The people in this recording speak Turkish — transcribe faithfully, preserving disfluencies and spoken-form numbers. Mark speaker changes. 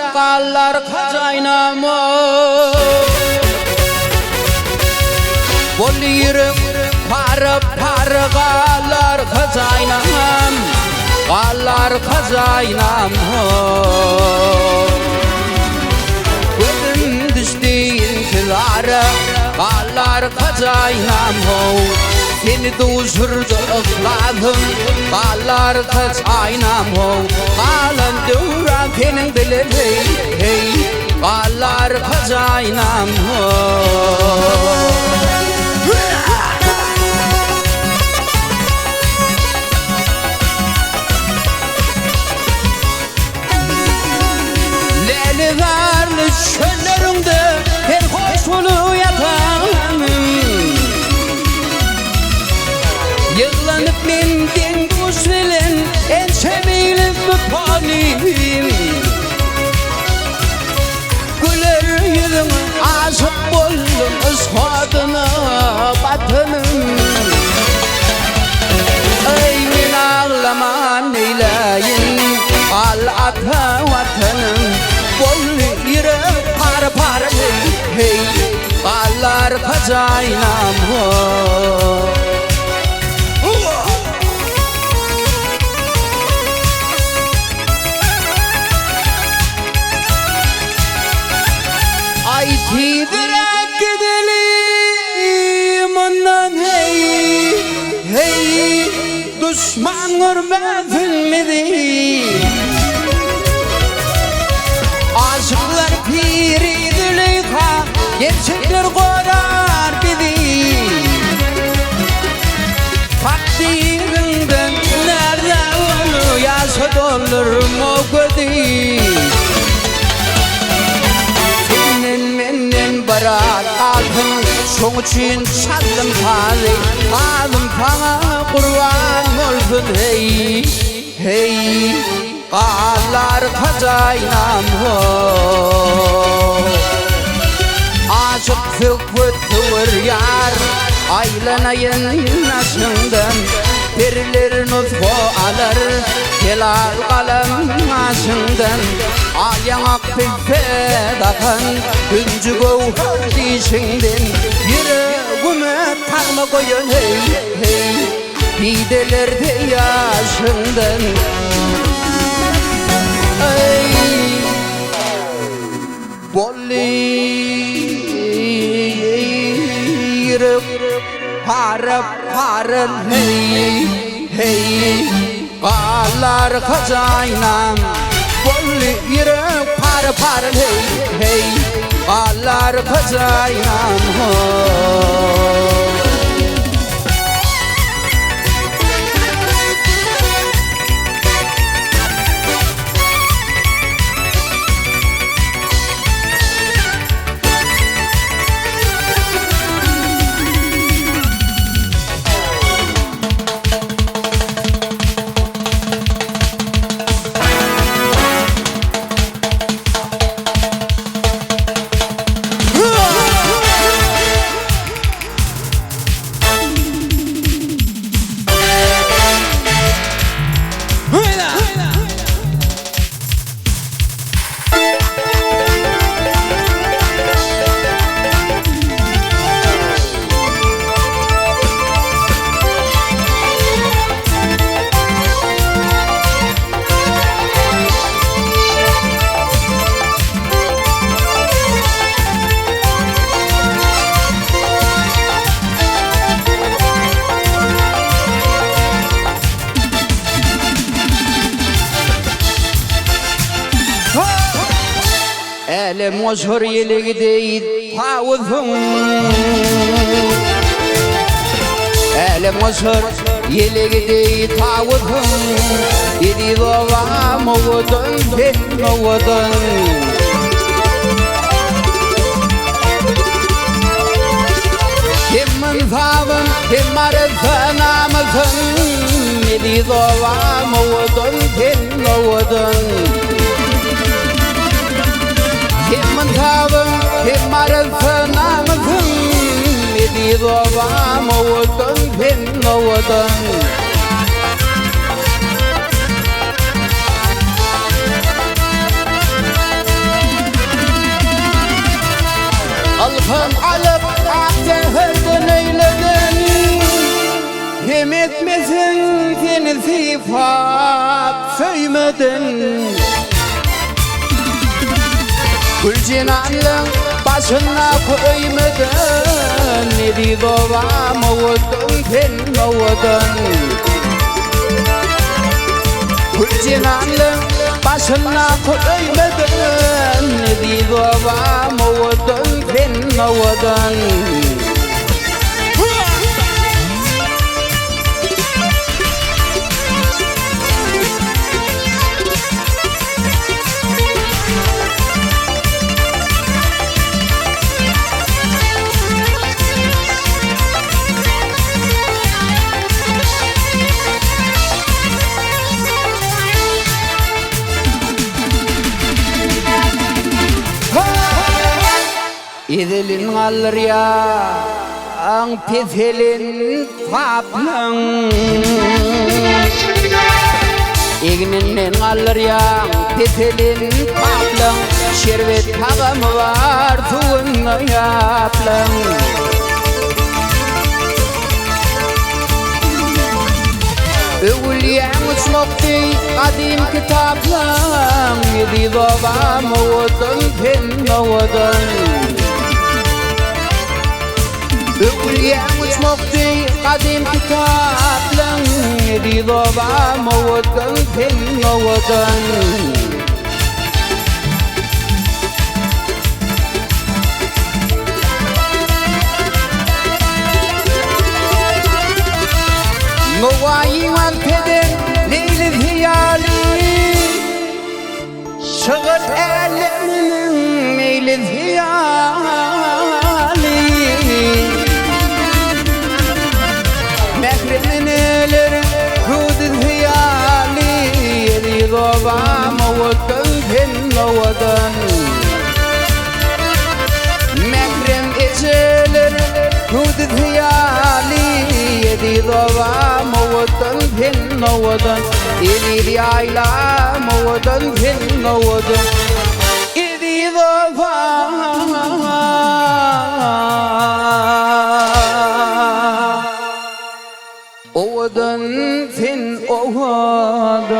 Speaker 1: kallar kazaynamı Bol yürüm parı parı kallar kazaynam Kallar kazaynam Gözüm düştüğün kıları Kallar kazaynam Seni duzurdu ıkladım Kallar kazaynam Kalın duran senin bilir hey hey Kallar kazaynam Leyligarlı çöllerinde her hoşulu yatan Yıllanıp mendin kuşvelin en sevilen müpanim Güler yüzün aşık boldum ıspadına batınım Ey min ağlaman eyleyin al ata vatanım Bol yürek par par hey hey Kallar kazaynam Ay tidirek gidelim ondan hey hey Düşman görmezilmedi Aşıklar piri Züleyha gerçekler korar bizi Takdirinden nerede onu yaşa dolur mu gödi Barat altın şoň üçin çaldım hali alım sana kurban olsun hey hey Kallar kazaynam Aşık fıkvıtır yar aylanayın nasından Biriler nutfu alır Helal kalem aşından Ayanak fedakan Güncü gövher dişinden Yüreğime takma koyun hey hey Pidelerde yaşından Ey Bolli Yürek Para para hey hey Kallar kazaynam Bol yürek para para hey hey Kallar kazaynam Elim ozhur yeli deyid tavuzum Elim ozhur yeli deyid tavuzum Idi dova muvudun ben muvudun Kimmin favun kim arıza namızın Idi dova muvudun ben muvudun Kimmin favun kim arıza namızın Idi dova muvudun ben muvudun Hakkın alıp aktehırdın eyledin Hem etmesin seni sifat söymedin Gülcinanlığın başına koymadın Nedi babam oğudun sen oğudun Gülcinanlığın başına koymadın Nedi babam oğudun sen oğudun İdilin alır ya ang petelin taplın İgninin alır ya petelin taplın Şerbet tağımı var tuğunla yaplın Övülyen uçmokti kadim kitaplın Yedi babam oğudun pen oğudun Övülyen uçmokti kadim kitaplın Yedi babam oğudun pen oğudun Muvayyi wan peden leyli hiyali Şığır eleminin leyli hiyali Mehremin elir hudud hiyali Yedi babam oğudun pen oğudun Mehrem eçilir hudud hiyali Yedi babam oğudun pen oğudun İli yaylam oğudun pen oğudun İli babam oğudun pen oğudun